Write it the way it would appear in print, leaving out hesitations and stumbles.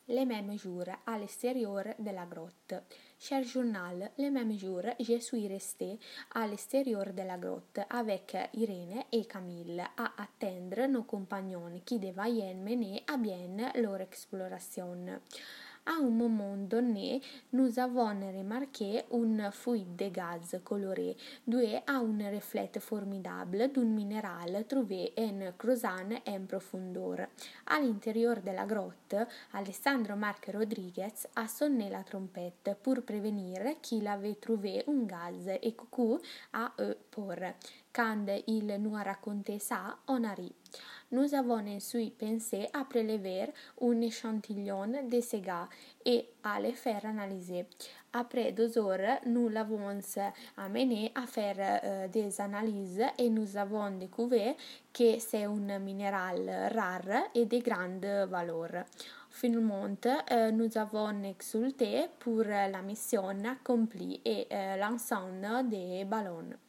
Les mêmes jours, à l'extérieur de la grotte. Cher journal, les mêmes jours, je suis restée à l'extérieur de la grotte avec Irène et Camille à attendre nos compagnons qui devaient mener à bien leur exploration. À un moment donné, nous avons remarqué une fuite de gaz coloré due à un reflet formidable d'un minéral trouvé en creusant en profondeur. À l'intérieur de la grotte, Alessandro Marc Rodriguez a sonné la trompette pour prévenir qu'il avait trouvé un gaz et coucou à eux pour. Quand il nous a raconté ça, on a ri. Nous avons ensuite pensé à prélever un échantillon de ce gaz et à le faire analyser. Après 2 heures, nous l'avons amené à faire des analyses et nous avons découvert que c'est un minéral rare et de grande valeur. Finalement, nous avons exulté pour la mission accomplie et l'ensemble des ballons.